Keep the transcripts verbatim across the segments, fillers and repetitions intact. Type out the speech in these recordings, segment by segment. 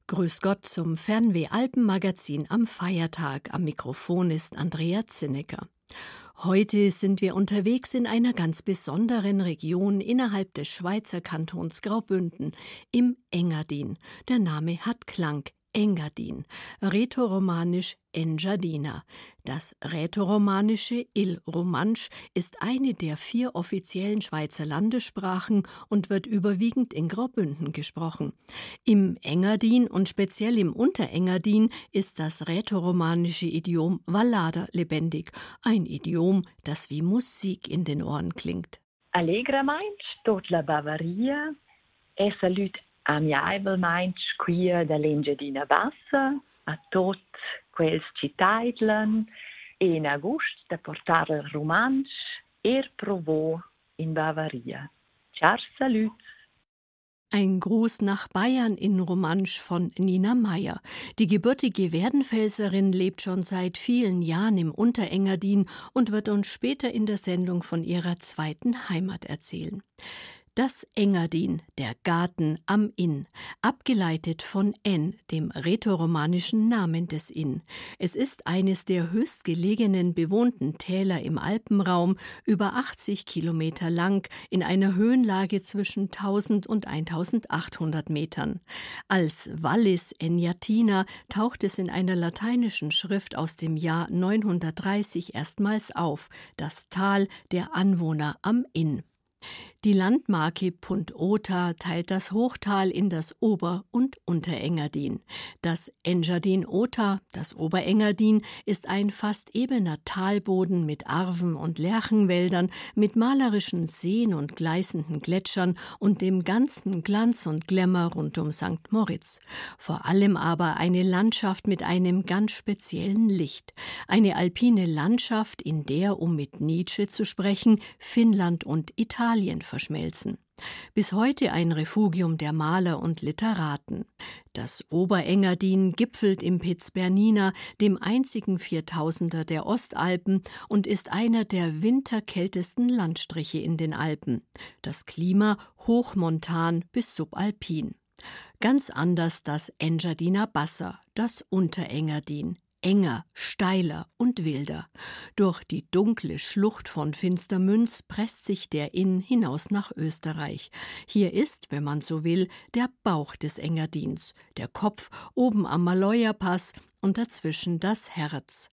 Grüß Gott zum Fernweh-Alpen-Magazin am Feiertag. Am Mikrofon ist Andrea Zinnecker. Heute sind wir unterwegs in einer ganz besonderen Region innerhalb des Schweizer Kantons Graubünden, im Engadin. Der Name hat Klang. Engadin, rätoromanisch Engiadina. Das rätoromanische Il Romansch ist eine der vier offiziellen Schweizer Landessprachen und wird überwiegend in Graubünden gesprochen. Im Engadin und speziell im Unterengadin ist das rätoromanische Idiom Wallada lebendig, ein Idiom, das wie Musik in den Ohren klingt. Allegramente, tot la Bavaria, e salut amiavelmein quia da l'Engiadina Bassa, a tot quels citaidlen, e in august da portar el romansch er provo in Bavaria. Char salut! Ein Gruß nach Bayern in Romansch von Nina Meyer. Die gebürtige Werdenfelserin lebt schon seit vielen Jahren im Unterengadin und wird uns später in der Sendung von ihrer zweiten Heimat erzählen. Das Engadin, der Garten am Inn, abgeleitet von En, dem rätoromanischen Namen des Inn. Es ist eines der höchstgelegenen bewohnten Täler im Alpenraum, über achtzig Kilometer lang, in einer Höhenlage zwischen tausend und eintausendachthundert Metern. Als Vallis Enjatina taucht es in einer lateinischen Schrift aus dem Jahr neunhundertdreißig erstmals auf, das Tal der Anwohner am Inn. Die Landmarke Punt-Ota teilt das Hochtal in das Ober- und Unterengadin. Das Engadin-Ota, das Oberengadin, ist ein fast ebener Talboden mit Arven- und Lärchenwäldern, mit malerischen Seen und gleißenden Gletschern und dem ganzen Glanz und Glamour rund um Sankt Moritz. Vor allem aber eine Landschaft mit einem ganz speziellen Licht. Eine alpine Landschaft, in der, um mit Nietzsche zu sprechen, Finnland und Italien verschmelzen. Bis heute ein Refugium der Maler und Literaten. Das Oberengadin gipfelt im Piz Bernina, dem einzigen Viertausender der Ostalpen, und ist einer der winterkältesten Landstriche in den Alpen. Das Klima hochmontan bis subalpin. Ganz anders das Engiadina Bassa, das Unterengadin. Enger, steiler und wilder. Durch die dunkle Schlucht von Finstermünz presst sich der Inn hinaus nach Österreich. Hier ist, wenn man so will, der Bauch des Engadins, der Kopf oben am Maloja-Pass und dazwischen das Herz.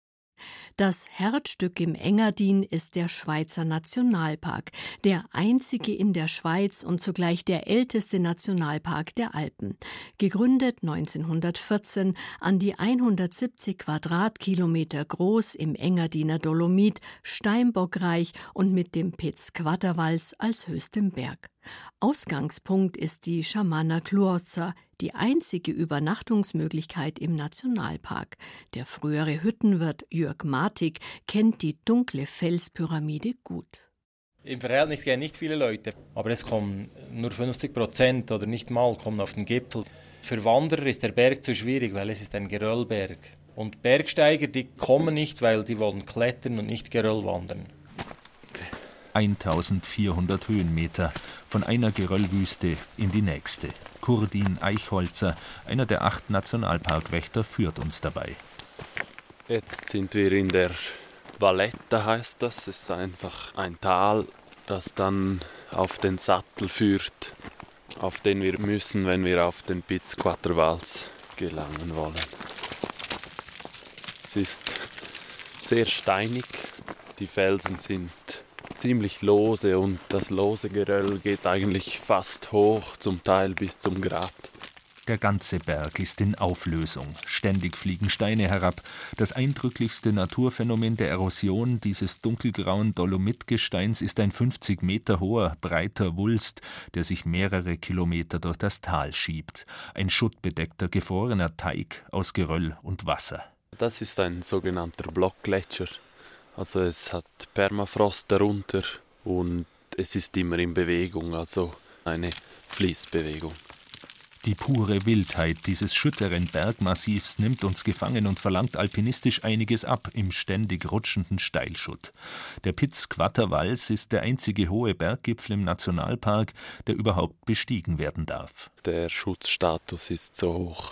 Das Herzstück im Engadin ist der Schweizer Nationalpark, der einzige in der Schweiz und zugleich der älteste Nationalpark der Alpen. Gegründet neunzehnhundertvierzehn, an die hundertsiebzig Quadratkilometer groß im Engadiner Dolomit, steinbockreich und mit dem Piz Quattervals als höchstem Berg. Ausgangspunkt ist die Schamana Cluorza, die einzige Übernachtungsmöglichkeit im Nationalpark. Der frühere Hüttenwirt Jörg Martig kennt die dunkle Felspyramide gut. Im Verhältnis gehen nicht viele Leute, aber es kommen nur fünfzig Prozent oder nicht mal kommen auf den Gipfel. Für Wanderer ist der Berg zu schwierig, weil es ist ein Geröllberg. Und Bergsteiger, die kommen nicht, weil die wollen klettern und nicht Geröll wandern. eintausendvierhundert Höhenmeter, von einer Geröllwüste in die nächste. Kurdin Eichholzer, einer der acht Nationalparkwächter, führt uns dabei. Jetzt sind wir in der Valletta, heißt das. Es ist einfach ein Tal, das dann auf den Sattel führt, auf den wir müssen, wenn wir auf den Piz Quattervals gelangen wollen. Es ist sehr steinig, die Felsen sind ziemlich lose und das lose Geröll geht eigentlich fast hoch, zum Teil bis zum Grat. Der ganze Berg ist in Auflösung. Ständig fliegen Steine herab. Das eindrücklichste Naturphänomen der Erosion dieses dunkelgrauen Dolomitgesteins ist ein fünfzig Meter hoher, breiter Wulst, der sich mehrere Kilometer durch das Tal schiebt. Ein schuttbedeckter, gefrorener Teig aus Geröll und Wasser. Das ist ein sogenannter Blockgletscher. Also es hat Permafrost darunter und es ist immer in Bewegung, also eine Fließbewegung. Die pure Wildheit dieses schütteren Bergmassivs nimmt uns gefangen und verlangt alpinistisch einiges ab im ständig rutschenden Steilschutt. Der Piz Quattervals ist der einzige hohe Berggipfel im Nationalpark, der überhaupt bestiegen werden darf. Der Schutzstatus ist so hoch,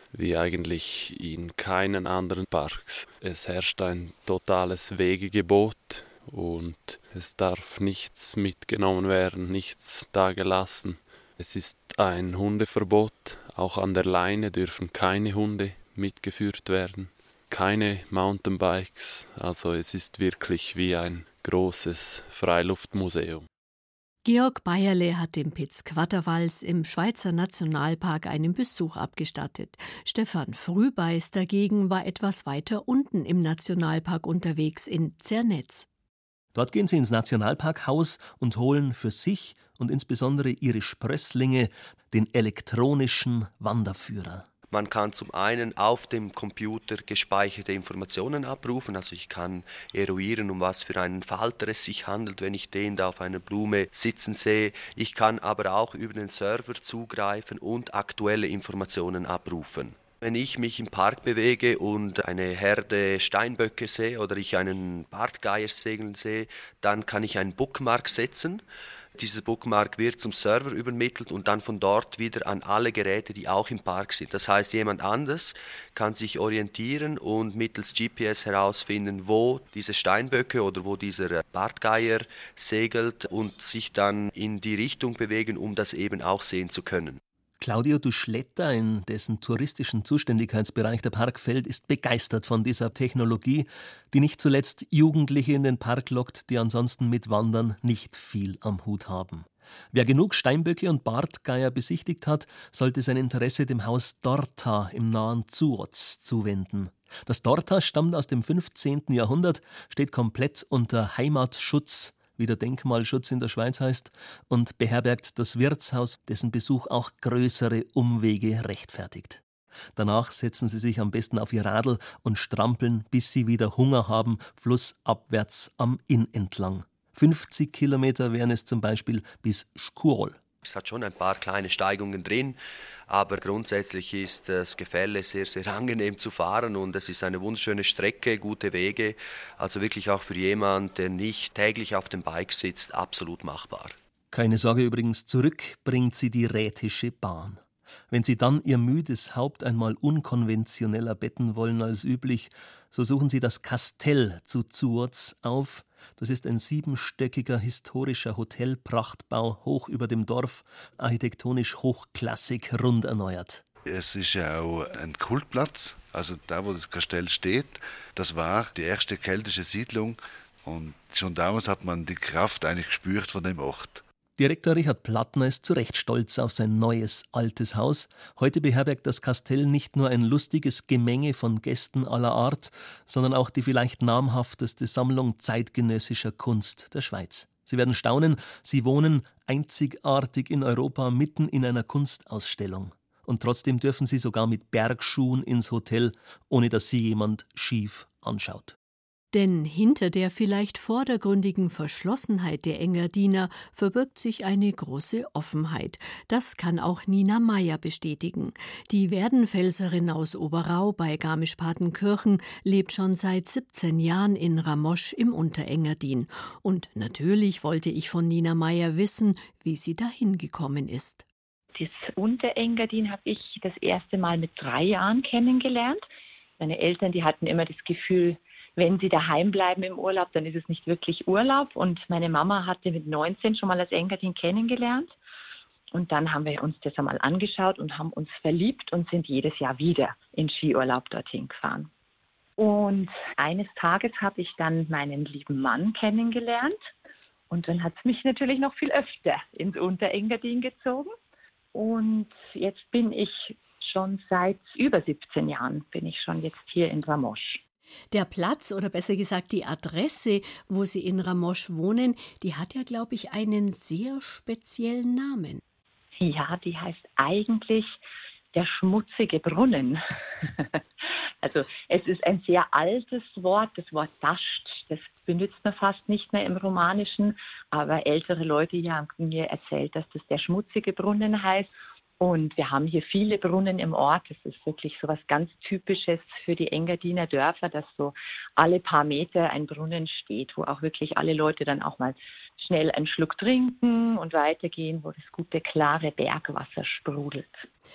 wie eigentlich in keinen anderen Parks. Es herrscht ein totales Wegegebot und es darf nichts mitgenommen werden, nichts dagelassen. Es ist ein Hundeverbot, auch an der Leine dürfen keine Hunde mitgeführt werden, keine Mountainbikes, also es ist wirklich wie ein großes Freiluftmuseum. Georg Beierle hat dem Piz-Quatterwals im Schweizer Nationalpark einen Besuch abgestattet. Stefan Frühbeis dagegen war etwas weiter unten im Nationalpark unterwegs in Zernetz. Dort gehen sie ins Nationalparkhaus und holen für sich und insbesondere ihre Sprösslinge den elektronischen Wanderführer. Man kann zum einen auf dem Computer gespeicherte Informationen abrufen, also ich kann eruieren, um was für einen Falter es sich handelt, wenn ich den da auf einer Blume sitzen sehe. Ich kann aber auch über den Server zugreifen und aktuelle Informationen abrufen. Wenn ich mich im Park bewege und eine Herde Steinböcke sehe oder ich einen Bartgeier segeln sehe, dann kann ich einen Bookmark setzen. Dieser Bookmark wird zum Server übermittelt und dann von dort wieder an alle Geräte, die auch im Park sind. Das heißt, jemand anders kann sich orientieren und mittels G P S herausfinden, wo diese Steinböcke oder wo dieser Bartgeier segelt und sich dann in die Richtung bewegen, um das eben auch sehen zu können. Claudio Duschletta, in dessen touristischen Zuständigkeitsbereich der Park fällt, ist begeistert von dieser Technologie, die nicht zuletzt Jugendliche in den Park lockt, die ansonsten mit Wandern nicht viel am Hut haben. Wer genug Steinböcke und Bartgeier besichtigt hat, sollte sein Interesse dem Haus Dorta im nahen Zuoz zuwenden. Das Dorta stammt aus dem fünfzehnten Jahrhundert, steht komplett unter Heimatschutz, wie der Denkmalschutz in der Schweiz heißt, und beherbergt das Wirtshaus, dessen Besuch auch größere Umwege rechtfertigt. Danach setzen sie sich am besten auf ihr Radl und strampeln, bis sie wieder Hunger haben, flussabwärts am Inn entlang. fünfzig Kilometer wären es zum Beispiel bis Schkurol. Es hat schon ein paar kleine Steigungen drin, aber grundsätzlich ist das Gefälle sehr, sehr angenehm zu fahren und es ist eine wunderschöne Strecke, gute Wege, also wirklich auch für jemanden, der nicht täglich auf dem Bike sitzt, absolut machbar. Keine Sorge übrigens, zurück bringt sie die Rätische Bahn. Wenn Sie dann Ihr müdes Haupt einmal unkonventioneller betten wollen als üblich, so suchen Sie das Kastell zu Zuoz auf. Das ist ein siebenstöckiger historischer Hotelprachtbau hoch über dem Dorf, architektonisch hochklassig, rund erneuert. Es ist ja auch ein Kultplatz, also da, wo das Kastell steht, das war die erste keltische Siedlung und schon damals hat man die Kraft eigentlich gespürt von dem Ort. Direktor Richard Plattner ist zu Recht stolz auf sein neues, altes Haus. Heute beherbergt das Kastell nicht nur ein lustiges Gemenge von Gästen aller Art, sondern auch die vielleicht namhafteste Sammlung zeitgenössischer Kunst der Schweiz. Sie werden staunen, Sie wohnen einzigartig in Europa mitten in einer Kunstausstellung. Und trotzdem dürfen Sie sogar mit Bergschuhen ins Hotel, ohne dass Sie jemand schief anschaut. Denn hinter der vielleicht vordergründigen Verschlossenheit der Engadiner verbirgt sich eine große Offenheit. Das kann auch Nina Meyer bestätigen. Die Werdenfelserin aus Oberau bei Garmisch-Partenkirchen lebt schon seit siebzehn Jahren in Ramosch im Unterengadin. Und natürlich wollte ich von Nina Meyer wissen, wie sie dahin gekommen ist. Das Unterengadin habe ich das erste Mal mit drei Jahren kennengelernt. Meine Eltern, die hatten immer das Gefühl, wenn sie daheim bleiben im Urlaub, dann ist es nicht wirklich Urlaub. Und meine Mama hatte mit neunzehn schon mal das Engadin kennengelernt. Und dann haben wir uns das einmal angeschaut und haben uns verliebt und sind jedes Jahr wieder in Skiurlaub dorthin gefahren. Und eines Tages habe ich dann meinen lieben Mann kennengelernt. Und dann hat es mich natürlich noch viel öfter ins Unterengadin gezogen. Und jetzt bin ich schon seit über siebzehn Jahren, bin ich schon jetzt hier in Ramosch. Der Platz, oder besser gesagt die Adresse, wo Sie in Ramosch wohnen, die hat ja, glaube ich, einen sehr speziellen Namen. Ja, die heißt eigentlich der schmutzige Brunnen. Also es ist ein sehr altes Wort, das Wort Dascht, das benutzt man fast nicht mehr im Romanischen, aber ältere Leute hier haben mir erzählt, dass das der schmutzige Brunnen heißt. Und wir haben hier viele Brunnen im Ort. Das ist wirklich so was ganz Typisches für die Engadiner Dörfer, dass so alle paar Meter ein Brunnen steht, wo auch wirklich alle Leute dann auch mal schnell einen Schluck trinken und weitergehen, wo das gute, klare Bergwasser sprudelt.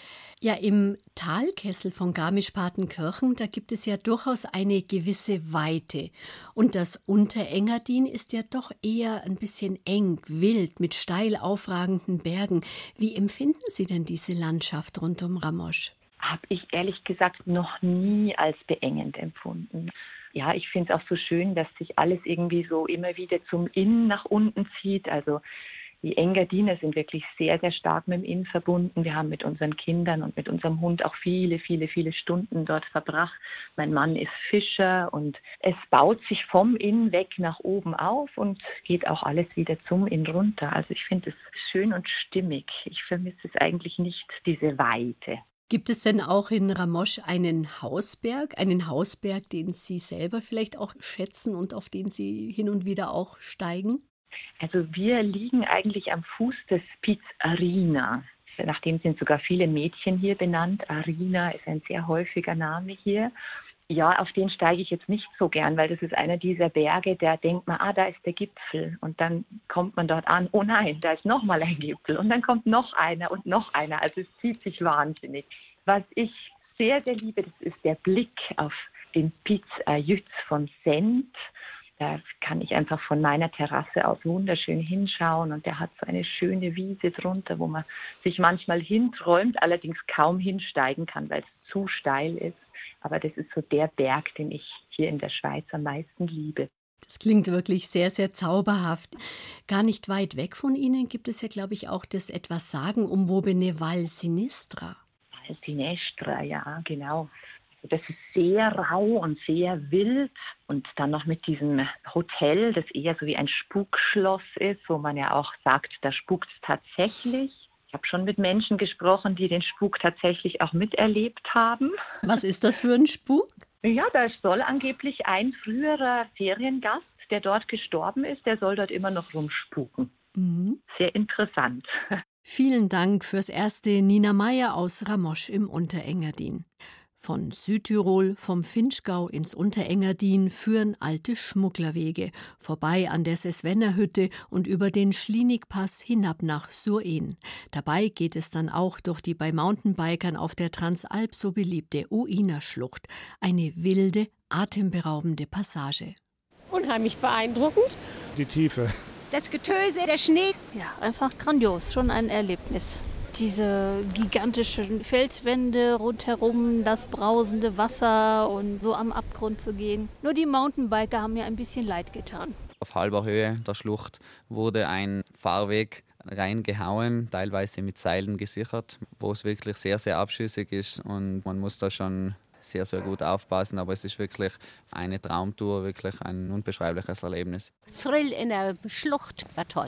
Ja, im Talkessel von Garmisch-Partenkirchen, da gibt es ja durchaus eine gewisse Weite. Und das Unterengadin ist ja doch eher ein bisschen eng, wild, mit steil aufragenden Bergen. Wie empfinden Sie denn diese Landschaft rund um Ramosch? Habe ich ehrlich gesagt noch nie als beengend empfunden. Ja, ich finde es auch so schön, dass sich alles irgendwie so immer wieder zum Inn nach unten zieht. Also die Engadiner sind wirklich sehr, sehr stark mit dem Inn verbunden. Wir haben mit unseren Kindern und mit unserem Hund auch viele, viele, viele Stunden dort verbracht. Mein Mann ist Fischer und es baut sich vom Inn weg nach oben auf und geht auch alles wieder zum Inn runter. Also ich finde es schön und stimmig. Ich vermisse es eigentlich nicht, diese Weite. Gibt es denn auch in Ramosch einen Hausberg, einen Hausberg, den Sie selber vielleicht auch schätzen und auf den Sie hin und wieder auch steigen? Also wir liegen eigentlich am Fuß des Piz Arina. Nach dem sind sogar viele Mädchen hier benannt. Arina ist ein sehr häufiger Name hier. Ja, auf den steige ich jetzt nicht so gern, weil das ist einer dieser Berge, da denkt man, ah, da ist der Gipfel. Und dann kommt man dort an, oh nein, da ist nochmal ein Gipfel. Und dann kommt noch einer und noch einer. Also es zieht sich wahnsinnig. Was ich sehr, sehr liebe, das ist der Blick auf den Piz Ajüz von Sent. Da kann ich einfach von meiner Terrasse aus wunderschön hinschauen und der hat so eine schöne Wiese drunter, wo man sich manchmal hinträumt, allerdings kaum hinsteigen kann, weil es zu steil ist. Aber das ist so der Berg, den ich hier in der Schweiz am meisten liebe. Das klingt wirklich sehr, sehr zauberhaft. Gar nicht weit weg von Ihnen gibt es ja, glaube ich, auch das etwas sagenumwobene Val Sinistra. Val Sinistra, ja, genau. Das ist sehr rau und sehr wild und dann noch mit diesem Hotel, das eher so wie ein Spukschloss ist, wo man ja auch sagt, da spukt es tatsächlich. Ich habe schon mit Menschen gesprochen, die den Spuk tatsächlich auch miterlebt haben. Was ist das für ein Spuk? Ja, da soll angeblich ein früherer Feriengast, der dort gestorben ist, der soll dort immer noch rumspuken. Mhm. Sehr interessant. Vielen Dank fürs Erste, Nina Meyer aus Ramosch im Unterengadin. Von Südtirol, vom Finchgau ins Unterengadin führen alte Schmugglerwege, vorbei an der Sesvenner-Hütte und über den Schlienigpass hinab nach Sureen. Dabei geht es dann auch durch die bei Mountainbikern auf der Transalp so beliebte Uina-Schlucht. Eine wilde, atemberaubende Passage. Unheimlich beeindruckend. Die Tiefe. Das Getöse, der Schnee. Ja, einfach grandios, schon ein Erlebnis. Diese gigantischen Felswände rundherum, das brausende Wasser und so am Abgrund zu gehen. Nur die Mountainbiker haben mir ein bisschen leid getan. Auf halber Höhe der Schlucht wurde ein Fahrweg reingehauen, teilweise mit Seilen gesichert, wo es wirklich sehr, sehr abschüssig ist und man muss da schon sehr, sehr gut aufpassen, aber es ist wirklich eine Traumtour, wirklich ein unbeschreibliches Erlebnis. Thrill in der Schlucht war toll.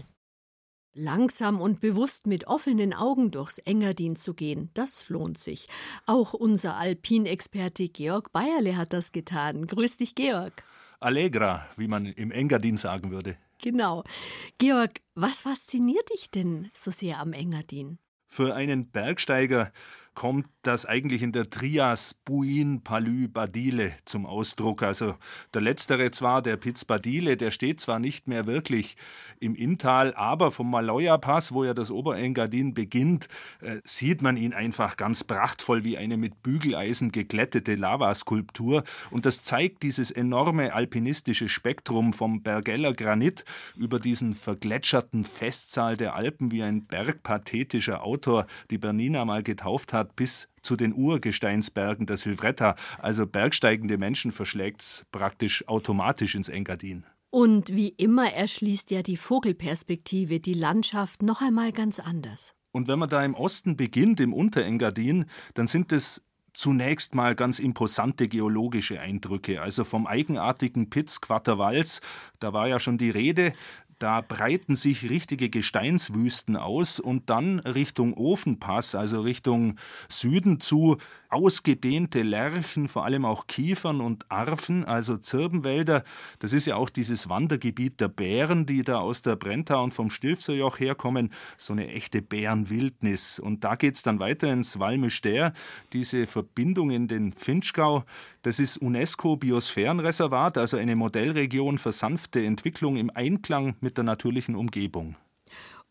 Langsam und bewusst mit offenen Augen durchs Engadin zu gehen, das lohnt sich. Auch unser Alpinexperte Georg Bayerle hat das getan. Grüß dich, Georg. Allegra, wie man im Engadin sagen würde. Genau. Georg, was fasziniert dich denn so sehr am Engadin? Für einen Bergsteiger kommt das eigentlich in der Trias Buin, Palü, Badile zum Ausdruck. Also der letztere zwar, der Piz Badile, der steht zwar nicht mehr wirklich im Inntal, aber vom Maloja-Pass, wo ja das Oberengadin beginnt, äh, sieht man ihn einfach ganz prachtvoll wie eine mit Bügeleisen geglättete Lavaskulptur. Und das zeigt dieses enorme alpinistische Spektrum vom Bergeller Granit über diesen vergletscherten Festsaal der Alpen, wie ein bergpathetischer Autor die Bernina mal getauft hat, bis zu den Urgesteinsbergen der Silvretta. Also bergsteigende Menschen verschlägt's praktisch automatisch ins Engadin. Und wie immer erschließt ja die Vogelperspektive die Landschaft noch einmal ganz anders. Und wenn man da im Osten beginnt, im Unterengadin, dann sind es zunächst mal ganz imposante geologische Eindrücke. Also vom eigenartigen Piz Quattervals, da war ja schon die Rede. Da breiten sich richtige Gesteinswüsten aus und dann Richtung Ofenpass, also Richtung Süden zu, ausgedehnte Lärchen, vor allem auch Kiefern und Arfen, also Zirbenwälder. Das ist ja auch dieses Wandergebiet der Bären, die da aus der Brenta und vom Stilfserjoch herkommen. So eine echte Bärenwildnis. Und da geht's dann weiter ins Val Müstair, diese Verbindung in den Finchgau. Das ist UNESCO-Biosphärenreservat, also eine Modellregion für sanfte Entwicklung im Einklang mit der natürlichen Umgebung.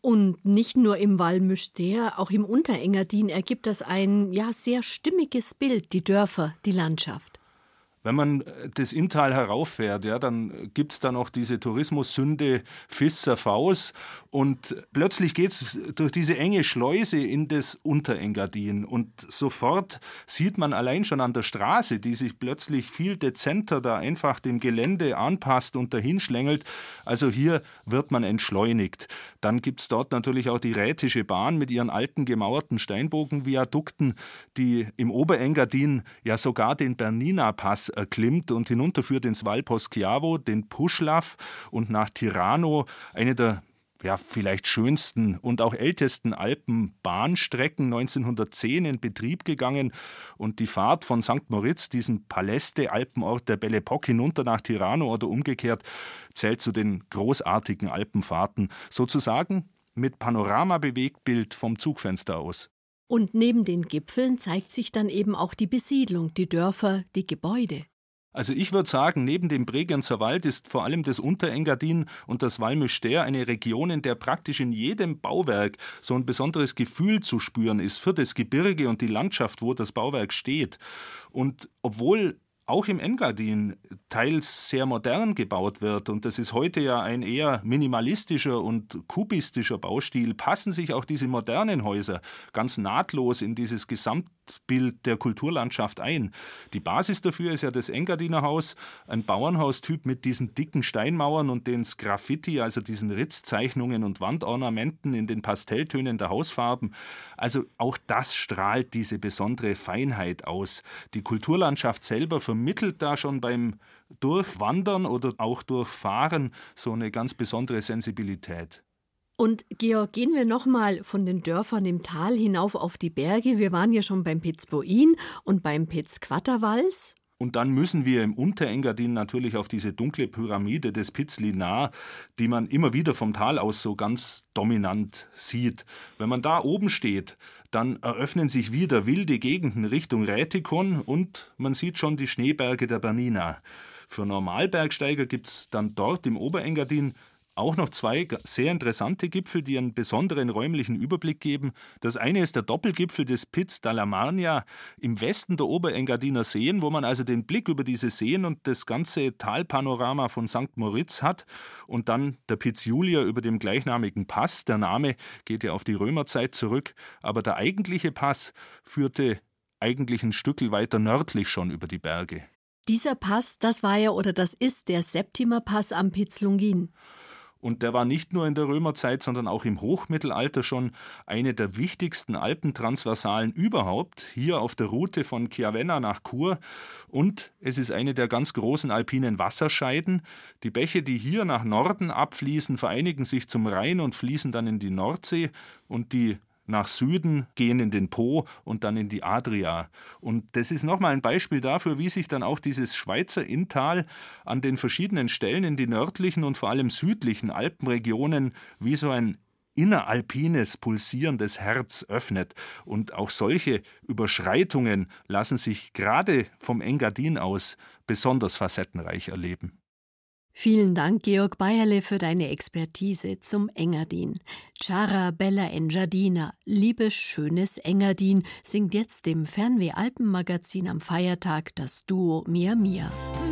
Und nicht nur im Val Müstair, auch im Unterengadin ergibt das ein ja, sehr stimmiges Bild, die Dörfer, die Landschaft. Wenn man das Inntal herauffährt, ja, dann gibt es da noch diese Tourismussünde Visser Faus und plötzlich geht es durch diese enge Schleuse in das Unterengadin und sofort sieht man allein schon an der Straße, die sich plötzlich viel dezenter da einfach dem Gelände anpasst und dahin schlängelt. Also hier wird man entschleunigt. Dann gibt es dort natürlich auch die Rätische Bahn mit ihren alten gemauerten Steinbogenviadukten, die im Oberengadin ja sogar den Bernina-Pass erklimmt und hinunterführt ins Val Poschiavo, den Puschlav und nach Tirano, eine der ja, vielleicht schönsten und auch ältesten Alpenbahnstrecken, neunzehnhundertzehn in Betrieb gegangen. Und die Fahrt von Sankt Moritz, diesem Paläste-Alpenort der Belle Époque, hinunter nach Tirano oder umgekehrt, zählt zu den großartigen Alpenfahrten, sozusagen mit Panoramabewegtbild vom Zugfenster aus. Und neben den Gipfeln zeigt sich dann eben auch die Besiedlung, die Dörfer, die Gebäude. Also ich würde sagen, neben dem Bregenzerwald Wald ist vor allem das Unterengadin und das Val Müstair eine Region, in der praktisch in jedem Bauwerk so ein besonderes Gefühl zu spüren ist für das Gebirge und die Landschaft, wo das Bauwerk steht. Und obwohl auch im Engadin teils sehr modern gebaut wird, und das ist heute ja ein eher minimalistischer und kubistischer Baustil, passen sich auch diese modernen Häuser ganz nahtlos in dieses Gesamtbild der Kulturlandschaft ein. Die Basis dafür ist ja das Engadiner Haus, ein Bauernhaustyp mit diesen dicken Steinmauern und den Sgraffiti, also diesen Ritzzeichnungen und Wandornamenten in den Pastelltönen der Hausfarben. Also auch das strahlt diese besondere Feinheit aus. Die Kulturlandschaft selber vermittelt da schon beim Durchwandern oder auch Durchfahren so eine ganz besondere Sensibilität. Und Georg, gehen wir nochmal von den Dörfern im Tal hinauf auf die Berge. Wir waren ja schon beim Piz Boin und beim Piz Quattervals. Und dann müssen wir im Unterengadin natürlich auf diese dunkle Pyramide des Piz Linar, die man immer wieder vom Tal aus so ganz dominant sieht. Wenn man da oben steht, dann eröffnen sich wieder wilde Gegenden Richtung Rätikon und man sieht schon die Schneeberge der Bernina. Für Normalbergsteiger gibt es dann dort im Oberengadin auch noch zwei sehr interessante Gipfel, die einen besonderen räumlichen Überblick geben. Das eine ist der Doppelgipfel des Piz dalla Marnia im Westen der Oberengadiner Seen, wo man also den Blick über diese Seen und das ganze Talpanorama von Sankt Moritz hat. Und dann der Piz Julia über dem gleichnamigen Pass. Der Name geht ja auf die Römerzeit zurück, aber der eigentliche Pass führte eigentlich ein Stückel weiter nördlich schon über die Berge. Dieser Pass, das war ja oder das ist der Septimer Pass am Piz Lungin. Und der war nicht nur in der Römerzeit, sondern auch im Hochmittelalter schon eine der wichtigsten Alpentransversalen überhaupt, hier auf der Route von Chiavenna nach Chur. Und es ist eine der ganz großen alpinen Wasserscheiden. Die Bäche, die hier nach Norden abfließen, vereinigen sich zum Rhein und fließen dann in die Nordsee. Und die nach Süden gehen in den Po und dann in die Adria. Und das ist nochmal ein Beispiel dafür, wie sich dann auch dieses Schweizer Inntal an den verschiedenen Stellen in die nördlichen und vor allem südlichen Alpenregionen wie so ein inneralpines, pulsierendes Herz öffnet. Und auch solche Überschreitungen lassen sich gerade vom Engadin aus besonders facettenreich erleben. Vielen Dank, Georg Bayerle, für deine Expertise zum Engadin. Ciara bella Engadina, liebes, schönes Engadin, singt jetzt im Fernweh-Alpenmagazin am Feiertag das Duo Mia Mia.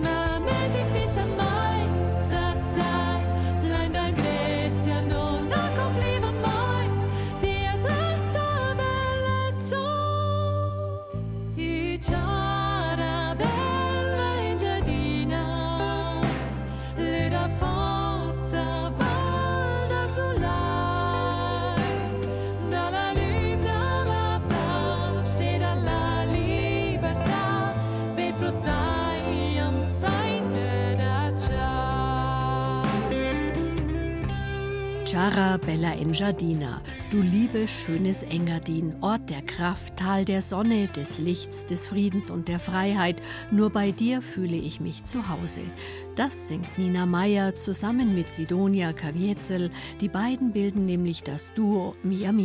Ciara bella Engadina, du liebes, schönes Engadin, Ort der Kraft, Tal der Sonne, des Lichts, des Friedens und der Freiheit. Nur bei dir fühle ich mich zu Hause. Das singt Nina Meyer zusammen mit Sidonia Kaviezel. Die beiden bilden nämlich das Duo Mia Mia.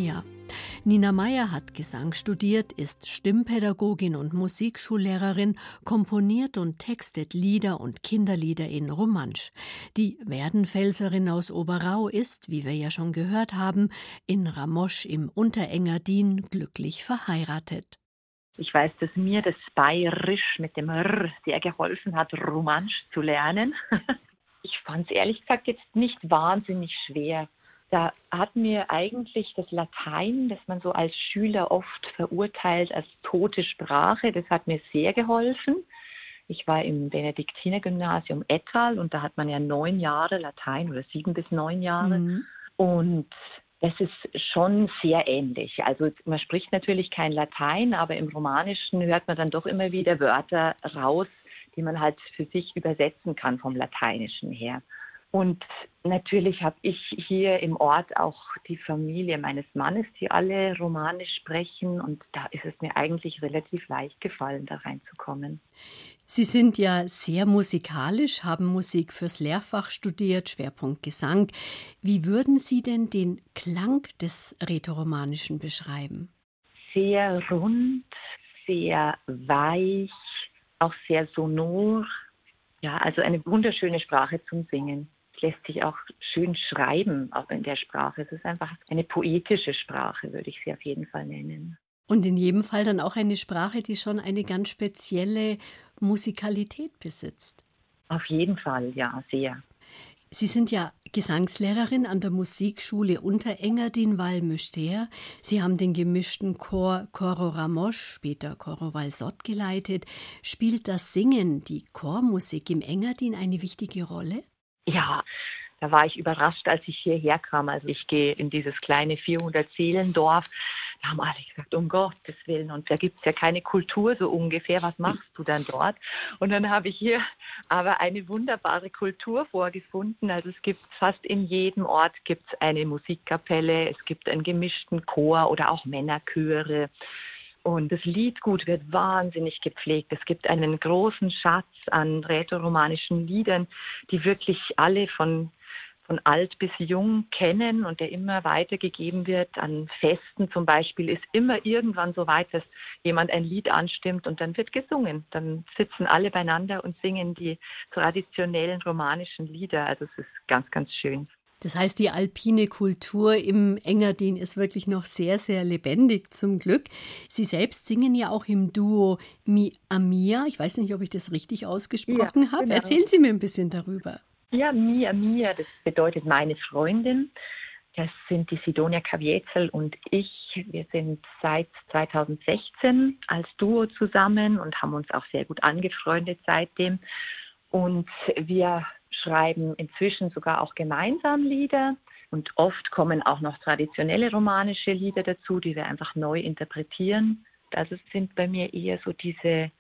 Nina Meyer hat Gesang studiert, ist Stimmpädagogin und Musikschullehrerin, komponiert und textet Lieder und Kinderlieder in Romansch. Die Werdenfelserin aus Oberau ist, wie wir ja schon gehört haben, in Ramosch im Unterengadin glücklich verheiratet. Ich weiß, dass mir das Bayerisch mit dem R sehr geholfen hat, Romansch zu lernen. Ich fand es ehrlich gesagt jetzt nicht wahnsinnig schwer. Da hat mir eigentlich das Latein, das man so als Schüler oft verurteilt als tote Sprache, das hat mir sehr geholfen. Ich war im Benediktinergymnasium Ettal und da hat man ja neun Jahre Latein oder sieben bis neun Jahre. Mhm. Und das ist schon sehr ähnlich. Also man spricht natürlich kein Latein, aber im Romanischen hört man dann doch immer wieder Wörter raus, die man halt für sich übersetzen kann vom Lateinischen her. Und natürlich habe ich hier im Ort auch die Familie meines Mannes, die alle Romanisch sprechen. Und da ist es mir eigentlich relativ leicht gefallen, da reinzukommen. Sie sind ja sehr musikalisch, haben Musik fürs Lehrfach studiert, Schwerpunkt Gesang. Wie würden Sie denn den Klang des Rätoromanischen beschreiben? Sehr rund, sehr weich, auch sehr sonor. Ja, also eine wunderschöne Sprache zum Singen. Lässt sich auch schön schreiben, auch in der Sprache. Es ist einfach eine poetische Sprache, würde ich sie auf jeden Fall nennen. Und in jedem Fall dann auch eine Sprache, die schon eine ganz spezielle Musikalität besitzt. Auf jeden Fall, ja, sehr. Sie sind ja Gesangslehrerin an der Musikschule Unterengadin-Val-Müstair. Sie haben den gemischten Chor Coro Ramosch, später Coro Valsott, geleitet. Spielt das Singen, die Chormusik im Engadin eine wichtige Rolle? Ja, da war ich überrascht, als ich hierher kam. Also ich gehe in dieses kleine vierhundert-Seelen-Dorf. Da haben alle gesagt, um Gottes Willen, und da gibt es ja keine Kultur so ungefähr. Was machst du dann dort? Und dann habe ich hier aber eine wunderbare Kultur vorgefunden. Also es gibt fast in jedem Ort gibt's eine Musikkapelle, es gibt einen gemischten Chor oder auch Männerchöre. Und das Liedgut wird wahnsinnig gepflegt. Es gibt einen großen Schatz an rätoromanischen Liedern, die wirklich alle von, von alt bis jung kennen und der immer weitergegeben wird. An Festen zum Beispiel ist immer irgendwann so weit, dass jemand ein Lied anstimmt und dann wird gesungen. Dann sitzen alle beieinander und singen die traditionellen romanischen Lieder. Also es ist ganz, ganz schön. Das heißt, die alpine Kultur im Engadin ist wirklich noch sehr, sehr lebendig, zum Glück. Sie selbst singen ja auch im Duo Mi Amia. Ich weiß nicht, ob ich das richtig ausgesprochen ja, habe. Genau. Erzählen Sie mir ein bisschen darüber. Ja, Mi Amia, das bedeutet meine Freundin. Das sind die Sidonia Caviezel und ich. Wir sind seit zweitausendsechzehn als Duo zusammen und haben uns auch sehr gut angefreundet seitdem. Und wir schreiben inzwischen sogar auch gemeinsam Lieder und oft kommen auch noch traditionelle romanische Lieder dazu, die wir einfach neu interpretieren. Also es sind bei mir eher so diese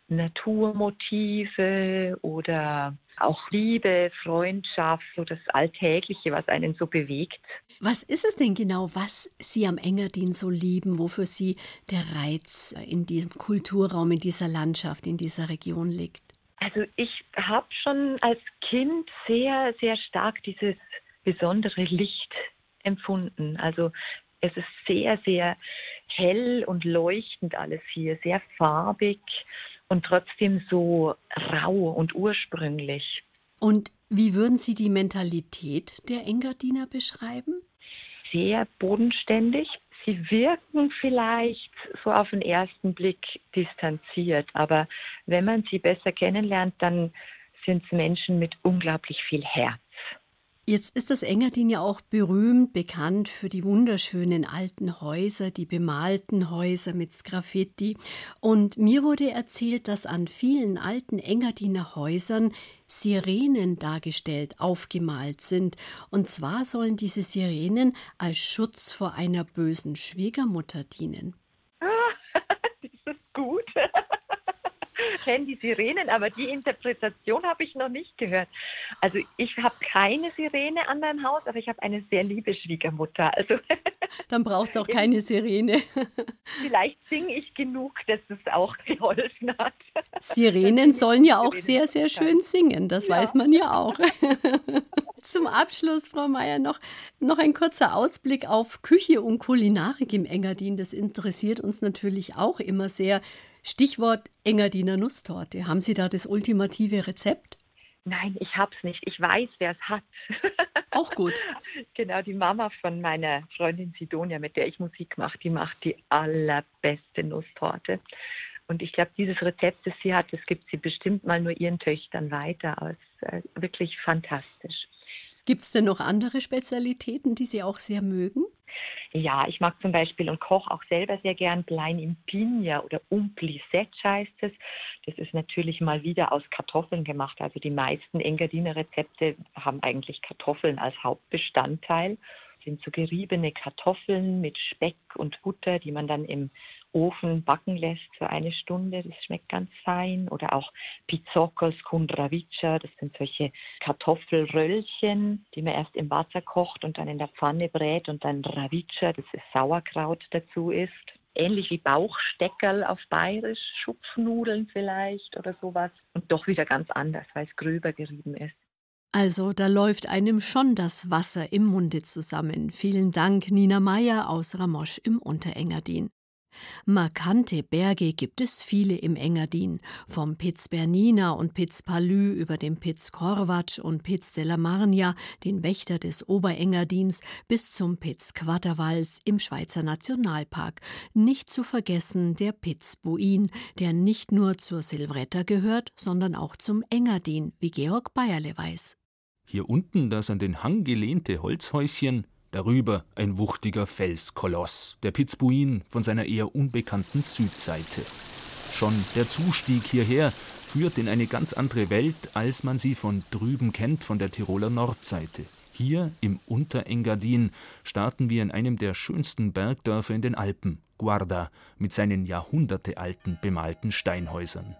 Naturmotive oder auch Liebe, Freundschaft, so das Alltägliche, was einen so bewegt. Was ist es denn genau, was Sie am Engadin so lieben, wofür Sie der Reiz in diesem Kulturraum, in dieser Landschaft, in dieser Region liegt? Also ich habe schon als Kind sehr, sehr stark dieses besondere Licht empfunden. Also es ist sehr, sehr hell und leuchtend alles hier, sehr farbig und trotzdem so rau und ursprünglich. Und wie würden Sie die Mentalität der Engadiner beschreiben? Sehr bodenständig. Sie wirken vielleicht so auf den ersten Blick distanziert, aber wenn man sie besser kennenlernt, dann sind es Menschen mit unglaublich viel Herz. Jetzt ist das Engadin ja auch berühmt, bekannt für die wunderschönen alten Häuser, die bemalten Häuser mit Sgraffiti. Und mir wurde erzählt, dass an vielen alten Engadiner Häusern Sirenen dargestellt, aufgemalt sind. Und zwar sollen diese Sirenen als Schutz vor einer bösen Schwiegermutter dienen. Das ist gut. Ich kenne die Sirenen, aber die Interpretation habe ich noch nicht gehört. Also ich habe keine Sirene an meinem Haus, aber ich habe eine sehr liebe Schwiegermutter. Also dann braucht es auch keine Sirene. Vielleicht singe ich genug, dass es auch geholfen hat. Sirenen sollen ja auch sehr, sehr schön singen, das ja. weiß man ja auch. Zum Abschluss, Frau Meier, noch, noch ein kurzer Ausblick auf Küche und Kulinarik im Engadin. Das interessiert uns natürlich auch immer sehr. Stichwort Engadiner Nusstorte. Haben Sie da das ultimative Rezept? Nein, ich hab's nicht. Ich weiß, wer es hat. Auch gut. Genau, die Mama von meiner Freundin Sidonia, mit der ich Musik mache, die macht die allerbeste Nusstorte. Und ich glaube, dieses Rezept, das sie hat, das gibt sie bestimmt mal nur ihren Töchtern weiter. Aber es ist äh, wirklich fantastisch. Gibt es denn noch andere Spezialitäten, die Sie auch sehr mögen? Ja, ich mag zum Beispiel und koche auch selber sehr gern Plein in Piña oder Umplisette heißt es. Das ist natürlich mal wieder aus Kartoffeln gemacht. Also die meisten Engadiner Rezepte haben eigentlich Kartoffeln als Hauptbestandteil. Das sind so geriebene Kartoffeln mit Speck und Butter, die man dann im Ofen backen lässt für eine Stunde. Das schmeckt ganz fein. Oder auch Pizzocos con ravicia. Das sind solche Kartoffelröllchen, die man erst im Wasser kocht und dann in der Pfanne brät und dann Ravicia, das ist Sauerkraut, dazu isst. Ähnlich wie Bauchsteckerl auf Bayerisch, Schupfnudeln vielleicht oder sowas. Und doch wieder ganz anders, weil es gröber gerieben ist. Also, da läuft einem schon das Wasser im Munde zusammen. Vielen Dank, Nina Meier aus Ramosch im Unterengadin. Markante Berge gibt es viele im Engadin, vom Piz Bernina und Piz Palü über den Piz Corvatsch und Piz de la Marnia, den Wächter des Oberengadins, bis zum Piz Quattervals im Schweizer Nationalpark. Nicht zu vergessen der Piz Buin, der nicht nur zur Silvretta gehört, sondern auch zum Engadin, wie Georg Bayerle weiß. Hier unten das an den Hang gelehnte Holzhäuschen, darüber ein wuchtiger Felskoloss, der Piz Buin von seiner eher unbekannten Südseite. Schon der Zustieg hierher führt in eine ganz andere Welt, als man sie von drüben kennt, von der Tiroler Nordseite. Hier im Unterengadin starten wir in einem der schönsten Bergdörfer in den Alpen, Guarda, mit seinen jahrhundertealten bemalten Steinhäusern.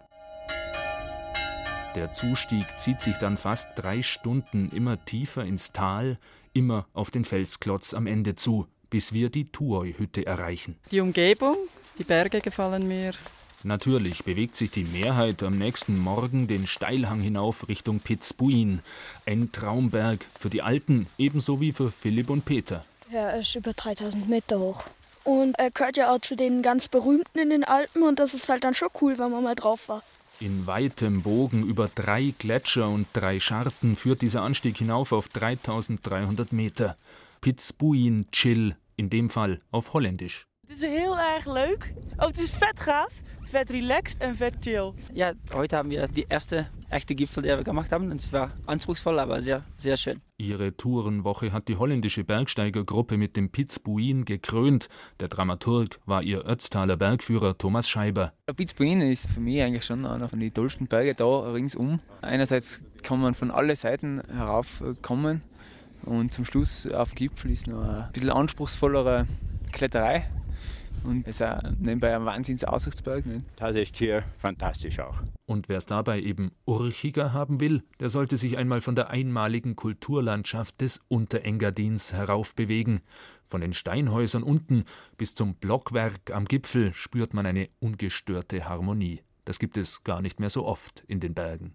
Der Zustieg zieht sich dann fast drei Stunden immer tiefer ins Tal, immer auf den Felsklotz am Ende zu, bis wir die Tuoi-Hütte erreichen. Die Umgebung, die Berge gefallen mir. Natürlich bewegt sich die Mehrheit am nächsten Morgen den Steilhang hinauf Richtung Piz Buin. Ein Traumberg für die Alten, ebenso wie für Philipp und Peter. Ja, er ist über dreitausend Meter hoch. Und er gehört ja auch zu den ganz Berühmten in den Alpen und das ist halt dann schon cool, wenn man mal drauf war. In weitem Bogen über drei Gletscher und drei Scharten führt dieser Anstieg hinauf auf dreitausenddreihundert Meter. Piz Buin chill, in dem Fall auf Holländisch. Het is heel erg leuk. Oh, het is vet gaaf, vet relaxed en vet chill. Ja, heute haben wir die erste echte Gipfel, die wir gemacht haben. Und es war anspruchsvoll, aber sehr, sehr schön. Ihre Tourenwoche hat die holländische Bergsteigergruppe mit dem Piz Buin gekrönt. Der Dramaturg war ihr Ötztaler Bergführer Thomas Scheiber. Der Piz Buin ist für mich eigentlich schon einer von den tollsten Bergen da ringsum. Einerseits kann man von allen Seiten heraufkommen und zum Schluss auf dem Gipfel ist noch ein bisschen anspruchsvollere Kletterei. Und es ist auch nebenbei ein Wahnsinns-Aussichtsberg. Das ist hier fantastisch auch. Und wer es dabei eben urchiger haben will, der sollte sich einmal von der einmaligen Kulturlandschaft des Unterengadins heraufbewegen. Von den Steinhäusern unten bis zum Blockwerk am Gipfel spürt man eine ungestörte Harmonie. Das gibt es gar nicht mehr so oft in den Bergen.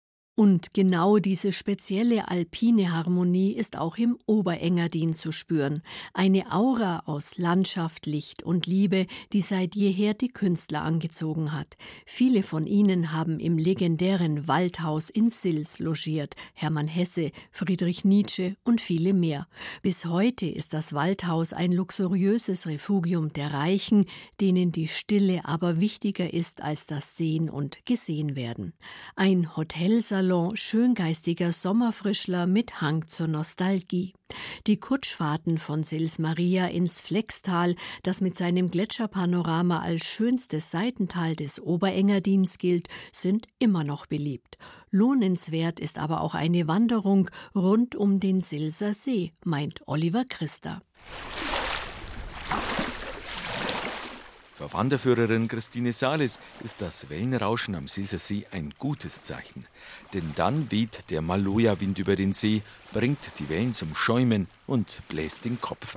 Und genau diese spezielle alpine Harmonie ist auch im Oberengadin zu spüren. Eine Aura aus Landschaft, Licht und Liebe, die seit jeher die Künstler angezogen hat. Viele von ihnen haben im legendären Waldhaus in Sils logiert. Hermann Hesse, Friedrich Nietzsche und viele mehr. Bis heute ist das Waldhaus ein luxuriöses Refugium der Reichen, denen die Stille aber wichtiger ist als das Sehen und Gesehenwerden. Ein Hotelsalon schöngeistiger Sommerfrischler mit Hang zur Nostalgie. Die Kutschfahrten von Sils Maria ins Flextal, das mit seinem Gletscherpanorama als schönstes Seitental des Oberengadins gilt, sind immer noch beliebt. Lohnenswert ist aber auch eine Wanderung rund um den Silser See, meint Oliver Christa. Für Wanderführerin Christine Sales ist das Wellenrauschen am Silser See ein gutes Zeichen. Denn dann weht der Maloja-Wind über den See, bringt die Wellen zum Schäumen und bläst den Kopf frei.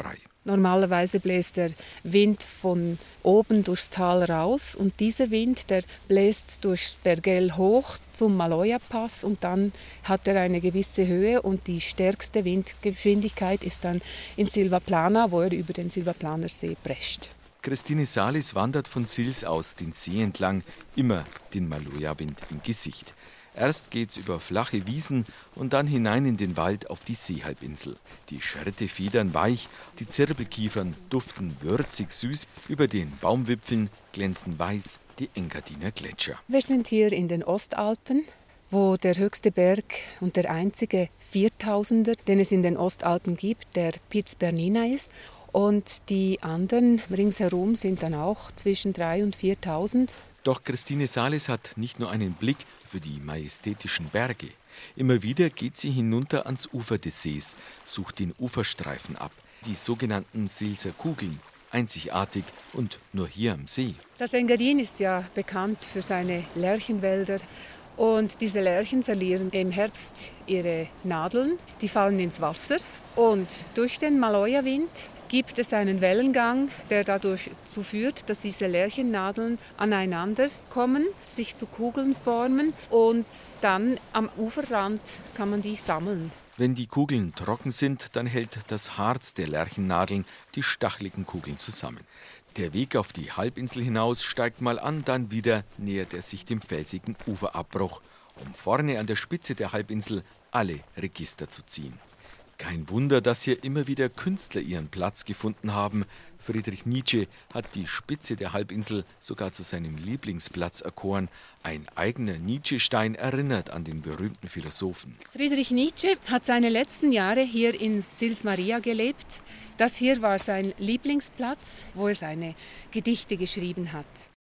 Normalerweise bläst der Wind von oben durchs Tal raus und dieser Wind, der bläst durchs Bergell hoch zum Maloja-Pass und dann hat er eine gewisse Höhe und die stärkste Windgeschwindigkeit ist dann in Silvaplana, wo er über den Silvaplaner See prescht. Christine Salis wandert von Sils aus den See entlang, immer den Maloja-Wind im Gesicht. Erst geht's über flache Wiesen und dann hinein in den Wald auf die Seehalbinsel. Die Schritte federn weich, die Zirbelkiefern duften würzig süß, über den Baumwipfeln glänzen weiß die Engadiner Gletscher. Wir sind hier in den Ostalpen, wo der höchste Berg und der einzige Viertausender, den es in den Ostalpen gibt, der Piz Bernina ist. Und die anderen ringsherum sind dann auch zwischen dreitausend und viertausend. Doch Christine Salis hat nicht nur einen Blick für die majestätischen Berge. Immer wieder geht sie hinunter ans Ufer des Sees, sucht den Uferstreifen ab, die sogenannten Silser Kugeln, einzigartig und nur hier am See. Das Engadin ist ja bekannt für seine Lärchenwälder. Und diese Lärchen verlieren im Herbst ihre Nadeln, die fallen ins Wasser. Und durch den Maloja-Wind gibt es einen Wellengang, der dadurch dazu führt, dass diese Lärchennadeln aneinander kommen, sich zu Kugeln formen und dann am Uferrand kann man die sammeln. Wenn die Kugeln trocken sind, dann hält das Harz der Lärchennadeln die stacheligen Kugeln zusammen. Der Weg auf die Halbinsel hinaus steigt mal an, dann wieder nähert er sich dem felsigen Uferabbruch, um vorne an der Spitze der Halbinsel alle Register zu ziehen. Kein Wunder, dass hier immer wieder Künstler ihren Platz gefunden haben. Friedrich Nietzsche hat die Spitze der Halbinsel sogar zu seinem Lieblingsplatz erkoren. Ein eigener Nietzsche-Stein erinnert an den berühmten Philosophen. Friedrich Nietzsche hat seine letzten Jahre hier in Sils Maria gelebt. Das hier war sein Lieblingsplatz, wo er seine Gedichte geschrieben hat.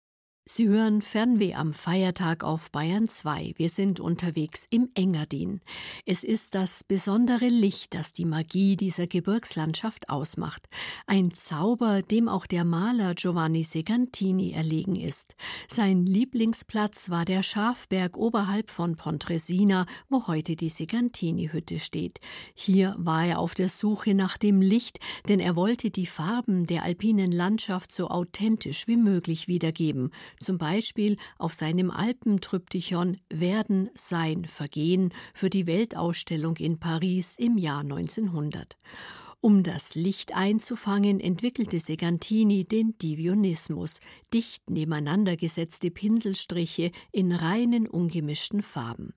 Sie hören Fernweh am Feiertag auf Bayern zwei. Wir sind unterwegs im Engadin. Es ist das besondere Licht, das die Magie dieser Gebirgslandschaft ausmacht. Ein Zauber, dem auch der Maler Giovanni Segantini erlegen ist. Sein Lieblingsplatz war der Schafberg oberhalb von Pontresina, wo heute die Segantini-Hütte steht. Hier war er auf der Suche nach dem Licht, denn er wollte die Farben der alpinen Landschaft so authentisch wie möglich wiedergeben. Zum Beispiel auf seinem Alpentryptychon Werden, Sein, Vergehen für die Weltausstellung in Paris im Jahr neunzehnhundert. Um das Licht einzufangen, entwickelte Segantini den Divionismus, dicht nebeneinander gesetzte Pinselstriche in reinen, ungemischten Farben.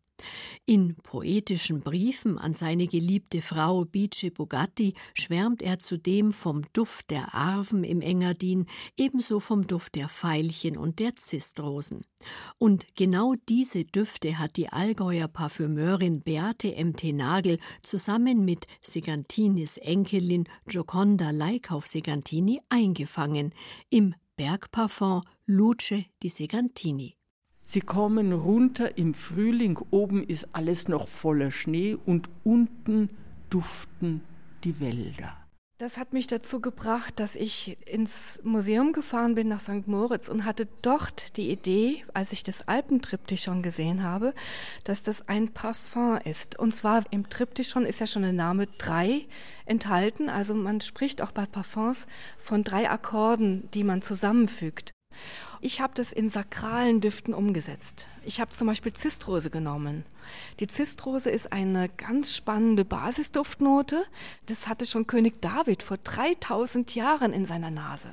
In poetischen Briefen an seine geliebte Frau Bice Bugatti schwärmt er zudem vom Duft der Arven im Engadin, ebenso vom Duft der Veilchen und der Zistrosen. Und genau diese Düfte hat die Allgäuer Parfümeurin Beate M T Nagel zusammen mit Segantinis Enkelin Gioconda Leikauf-Segantini eingefangen im Bergparfum Luce di Segantini. Sie kommen runter im Frühling, oben ist alles noch voller Schnee und unten duften die Wälder. Das hat mich dazu gebracht, dass ich ins Museum gefahren bin nach Sankt Moritz und hatte dort die Idee, als ich das Alpentriptychon gesehen habe, dass das ein Parfum ist. Und zwar im Triptychon ist ja schon der Name drei enthalten, also man spricht auch bei Parfums von drei Akkorden, die man zusammenfügt. Ich habe das in sakralen Düften umgesetzt. Ich habe zum Beispiel Zistrose genommen. Die Zistrose ist eine ganz spannende Basisduftnote. Das hatte schon König David vor dreitausend Jahren in seiner Nase.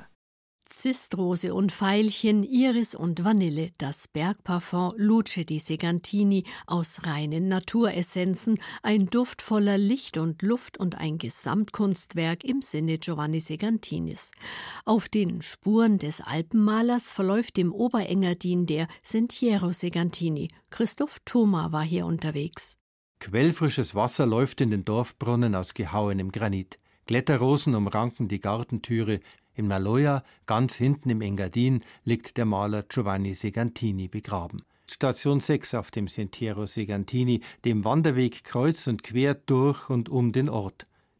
Zistrose und Veilchen, Iris und Vanille, das Bergparfum Luce di Segantini aus reinen Naturessenzen, ein Duft voller Licht und Luft und ein Gesamtkunstwerk im Sinne Giovanni Segantinis. Auf den Spuren des Alpenmalers verläuft im Oberengadin der Sentiero Segantini. Christoph Thoma war hier unterwegs. Quellfrisches Wasser läuft in den Dorfbrunnen aus gehauenem Granit. Kletterrosen umranken die Gartentüre. In Maloja, ganz hinten im Engadin, liegt der Maler Giovanni Segantini begraben. Station sechs auf dem Sentiero Segantini, dem Wanderweg kreuz und quer durch und um den Ort.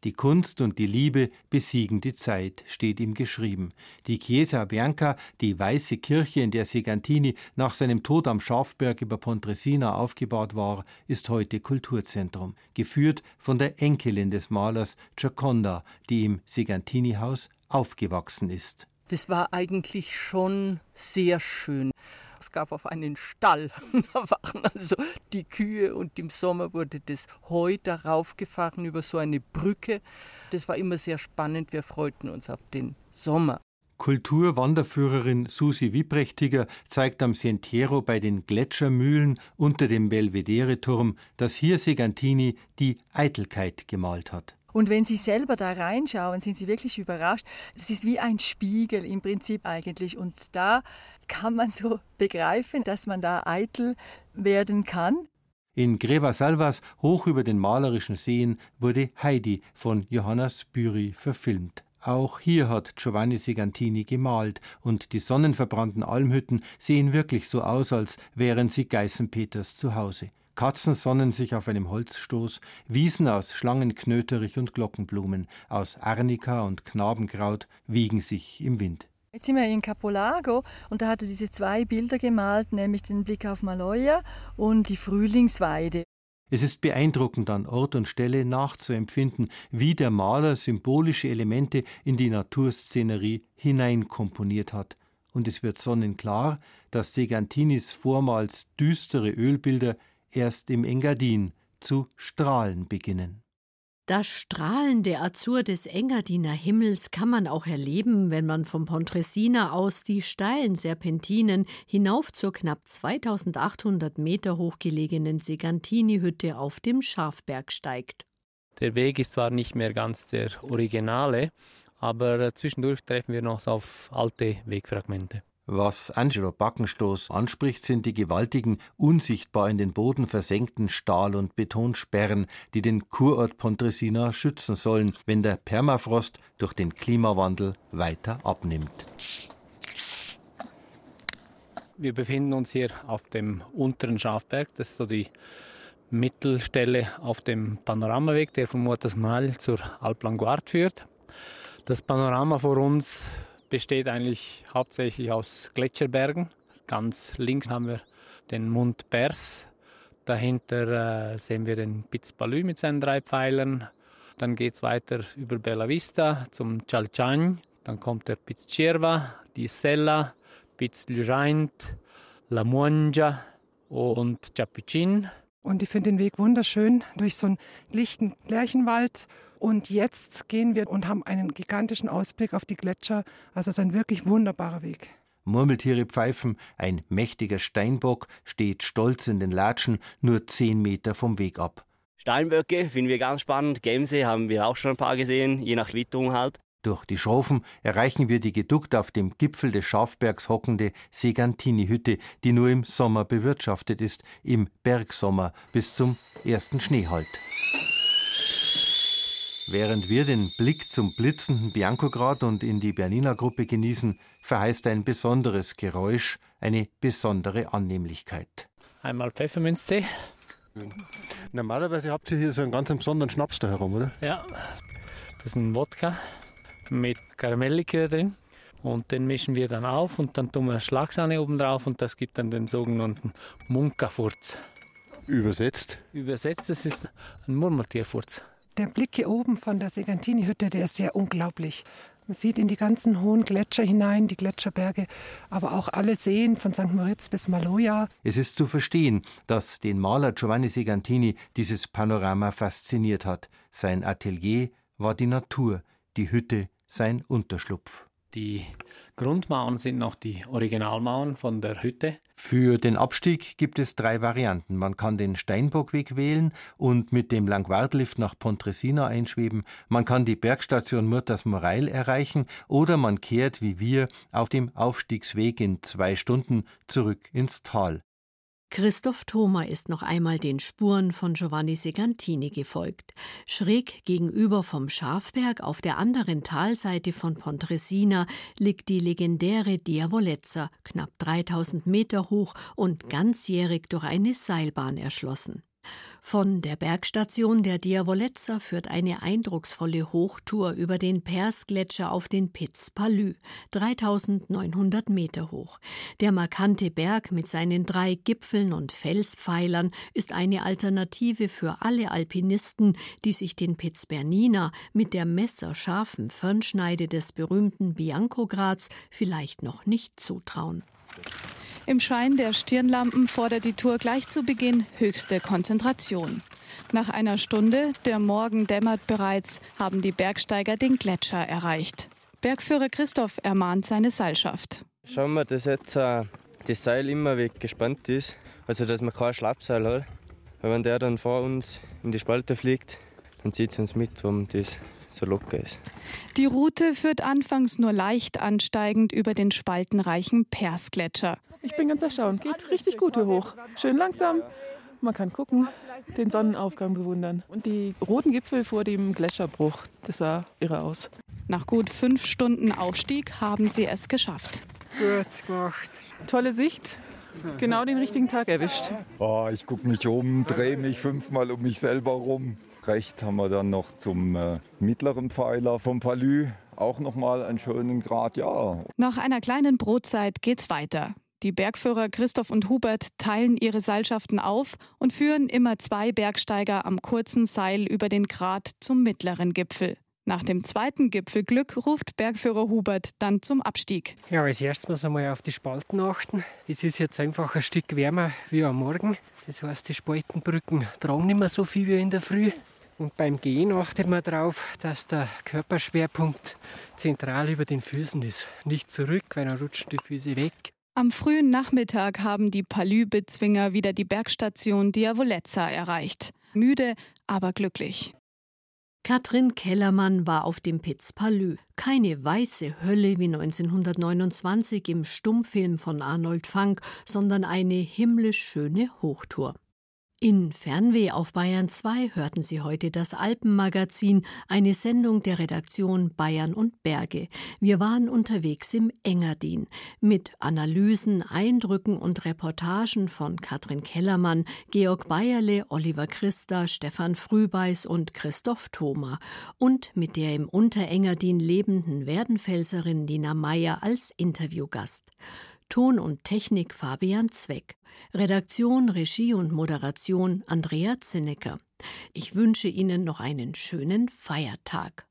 Die Kunst und die Liebe besiegen die Zeit, steht ihm geschrieben. Die Chiesa Bianca, die weiße Kirche, in der Segantini nach seinem Tod am Schafberg über Pontresina aufgebaut war, ist heute Kulturzentrum, geführt von der Enkelin des Malers Gioconda, die im Segantini-Haus aufgewachsen ist. Das war eigentlich schon sehr schön. Es gab auch einen Stall, da waren also die Kühe und im Sommer wurde das Heu darauf gefahren über so eine Brücke. Das war immer sehr spannend, wir freuten uns auf den Sommer. Kulturwanderführerin Susi Wieprechtiger zeigt am Sentiero bei den Gletschermühlen unter dem Belvedere-Turm, dass hier Segantini die Eitelkeit gemalt hat. Und wenn Sie selber da reinschauen, sind Sie wirklich überrascht. Das ist wie ein Spiegel im Prinzip eigentlich. Und da kann man so begreifen, dass man da eitel werden kann. In Greva Salvas, hoch über den malerischen Seen, wurde Heidi von Johanna Spyri verfilmt. Auch hier hat Giovanni Segantini gemalt und die sonnenverbrannten Almhütten sehen wirklich so aus, als wären sie Geißenpeters zu Hause. Katzen sonnen sich auf einem Holzstoß, Wiesen aus Schlangenknöterich und Glockenblumen, aus Arnika und Knabenkraut wiegen sich im Wind. Jetzt sind wir in Capolago und da hat er diese zwei Bilder gemalt, nämlich den Blick auf Maloja und die Frühlingsweide. Es ist beeindruckend, an Ort und Stelle nachzuempfinden, wie der Maler symbolische Elemente in die Naturszenerie hineinkomponiert hat. Und es wird sonnenklar, dass Segantinis vormals düstere Ölbilder erst im Engadin zu strahlen beginnen. Das strahlende Azur des Engadiner Himmels kann man auch erleben, wenn man vom Pontresina aus die steilen Serpentinen hinauf zur knapp zweitausendachthundert Meter hoch gelegenen Segantini-Hütte auf dem Schafberg steigt. Der Weg ist zwar nicht mehr ganz der originale, aber zwischendurch treffen wir noch auf alte Wegfragmente. Was Angelo Backenstoß anspricht, sind die gewaltigen, unsichtbar in den Boden versenkten Stahl- und Betonsperren, die den Kurort Pontresina schützen sollen, wenn der Permafrost durch den Klimawandel weiter abnimmt. Wir befinden uns hier auf dem unteren Schafberg, das ist so die Mittelstelle auf dem Panoramaweg, der von Mortasmal zur Alp Languard führt. Das Panorama vor uns besteht eigentlich hauptsächlich aus Gletscherbergen. Ganz links haben wir den Mont Pers. Dahinter äh, sehen wir den Piz Palus mit seinen drei Pfeilern. Dann geht es weiter über Bella Vista zum Cialciagn. Dann kommt der Piz Cerva, die Sella, Piz Lujaint, La Muongia und Capucin. Und ich finde den Weg wunderschön durch so einen lichten Lärchenwald. Und jetzt gehen wir und haben einen gigantischen Ausblick auf die Gletscher. Also es ist ein wirklich wunderbarer Weg. Murmeltiere pfeifen, ein mächtiger Steinbock steht stolz in den Latschen, nur zehn Meter vom Weg ab. Steinböcke finden wir ganz spannend. Gämse haben wir auch schon ein paar gesehen, je nach Witterung halt. Durch die Schrofen erreichen wir die geduckt auf dem Gipfel des Schafbergs hockende Segantini-Hütte, die nur im Sommer bewirtschaftet ist, im Bergsommer bis zum ersten Schneehalt. Während wir den Blick zum blitzenden Biancograd und in die Bernina-Gruppe genießen, verheißt ein besonderes Geräusch, eine besondere Annehmlichkeit. Einmal Pfefferminztee. Normalerweise habt ihr hier so einen ganz besonderen Schnaps da herum, oder? Ja, das ist ein Wodka mit Karamelllikör drin. Und den mischen wir dann auf und dann tun wir Schlagsahne oben drauf und das gibt dann den sogenannten Munka-Furz. Übersetzt? Übersetzt, das ist ein Murmeltierfurz. Der Blick hier oben von der Segantini-Hütte, der ist sehr unglaublich. Man sieht in die ganzen hohen Gletscher hinein, die Gletscherberge, aber auch alle Seen von Sankt Moritz bis Maloja. Es ist zu verstehen, dass den Maler Giovanni Segantini dieses Panorama fasziniert hat. Sein Atelier war die Natur, die Hütte sein Unterschlupf. Die Grundmauern sind noch die Originalmauern von der Hütte. Für den Abstieg gibt es drei Varianten. Man kann den Steinbockweg wählen und mit dem Languardlift nach Pontresina einschweben. Man kann die Bergstation Murtas Morail erreichen oder man kehrt, wie wir, auf dem Aufstiegsweg in zwei Stunden zurück ins Tal. Christoph Thoma ist noch einmal den Spuren von Giovanni Segantini gefolgt. Schräg gegenüber vom Schafberg auf der anderen Talseite von Pontresina liegt die legendäre Diavolezza, knapp dreitausend Meter hoch und ganzjährig durch eine Seilbahn erschlossen. Von der Bergstation der Diavolezza führt eine eindrucksvolle Hochtour über den Persgletscher auf den Piz Palus, dreitausendneunhundert Meter hoch. Der markante Berg mit seinen drei Gipfeln und Felspfeilern ist eine Alternative für alle Alpinisten, die sich den Piz Bernina mit der messerscharfen Fernschneide des berühmten Biancograds vielleicht noch nicht zutrauen. Im Schein der Stirnlampen fordert die Tour gleich zu Beginn höchste Konzentration. Nach einer Stunde, der Morgen dämmert bereits, haben die Bergsteiger den Gletscher erreicht. Bergführer Christoph ermahnt seine Seilschaft. Schauen wir, dass jetzt äh, das Seil immer weg gespannt ist, also dass man kein Schlappseil hat. Weil wenn der dann vor uns in die Spalte fliegt, dann zieht es uns mit, warum das so locker ist. Die Route führt anfangs nur leicht ansteigend über den spaltenreichen Persgletscher. Ich bin ganz erstaunt, geht richtig gut hier hoch. Schön langsam, man kann gucken, den Sonnenaufgang bewundern. Und die roten Gipfel vor dem Gletscherbruch, das sah irre aus. Nach gut fünf Stunden Aufstieg haben sie es geschafft. Gut gemacht. Tolle Sicht, genau den richtigen Tag erwischt. Oh, ich gucke mich um, drehe mich fünfmal um mich selber rum. Rechts haben wir dann noch zum äh, mittleren Pfeiler vom Palus auch noch mal einen schönen Grat. Ja. Nach einer kleinen Brotzeit geht's weiter. Die Bergführer Christoph und Hubert teilen ihre Seilschaften auf und führen immer zwei Bergsteiger am kurzen Seil über den Grat zum mittleren Gipfel. Nach dem zweiten Gipfelglück ruft Bergführer Hubert dann zum Abstieg. Ja, als erstes muss man mal auf die Spalten achten. Das ist jetzt einfach ein Stück wärmer wie am Morgen. Das heißt, die Spaltenbrücken tragen nicht mehr so viel wie in der Früh. Und beim Gehen achtet man darauf, dass der Körperschwerpunkt zentral über den Füßen ist. Nicht zurück, weil dann rutschen die Füße weg. Am frühen Nachmittag haben die Palus-Bezwinger wieder die Bergstation Diavolezza erreicht. Müde, aber glücklich. Katrin Kellermann war auf dem Piz Palus. Keine weiße Hölle wie neunzehnhundertneunundzwanzig im Stummfilm von Arnold Fanck, sondern eine himmlisch schöne Hochtour. In Fernweh auf Bayern zwei hörten Sie heute das Alpenmagazin, eine Sendung der Redaktion Bayern und Berge. Wir waren unterwegs im Engadin mit Analysen, Eindrücken und Reportagen von Katrin Kellermann, Georg Bayerle, Oliver Christa, Stefan Frühbeiß und Christoph Thoma und mit der im Unterengadin lebenden Werdenfelserin Nina Meyer als Interviewgast. Ton und Technik Fabian Zweck. Redaktion, Regie und Moderation Andrea Zinnecker. Ich wünsche Ihnen noch einen schönen Feiertag.